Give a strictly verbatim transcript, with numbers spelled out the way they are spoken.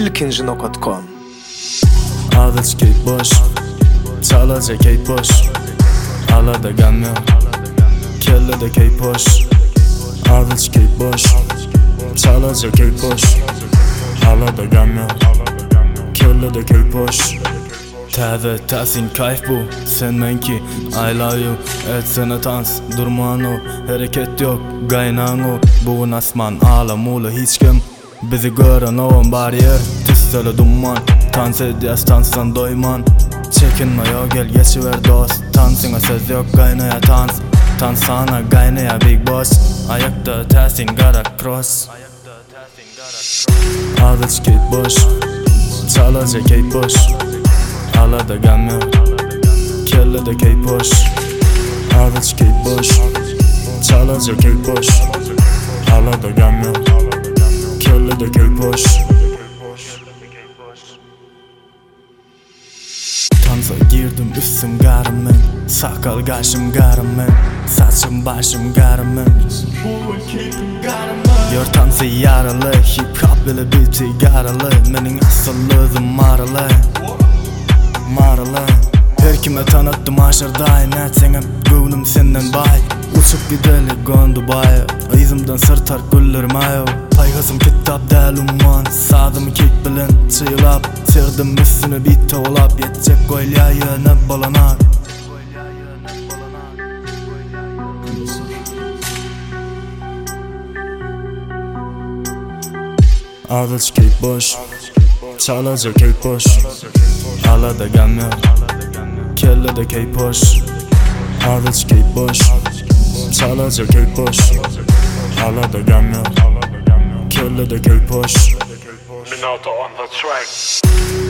ilkinci nokta com. Ağız keyif boş, çalacak keyif boş. Alada gam yok, kellede keyif boş. Ağız keyif boş, çalacak keyif boş. Alada gam yok, kellede keyif boş. Täze täsin kayf bu, sen menki I love you, etsene tans, durman o, hareket yok, gaynan o. Bugun asman, alamulu hiç kim bizi gören oğun bariyer, tüsseli dumman. Tans ediyas tansdan doyman, çekinme yo gel geçiver dost. Tansına söz yok gaynaya tans, tansana gaynaya big boss. Ayakta täsin gara cross. Ağız keyif boş, çalacak keyif boş. Alada gam yok, kellede keyif boş. Ağız keyif boş, çalacak keyif boş. Alada gam yok, kellede keyif boş. Tansa girdim üstüm garımın, sakal kaşım garımın, saçım başım garımın. Yor tansa yaralı, hip hop bile biti garalı. Menin asıllızım maralı, maralı. Her kime tanıttım aşırdayın, etsenim gönlüm senden bay. Uçup gidelim gön Dubai'ye, ayızımdan sırtar güllerim ayo. Paygazım kitap del umman, sağdım kek bilin çıyılap. Sirdim üstüne bitti olap, yetecek koylyayı ne balanak. Ağız keyif boş, çalacak keyif boş. Alada gam yok, kellede keyif boş. Ağız keyif boş, çalacak keyif boş. Alada gam yok, kellede keyif boş. Minauta on the track.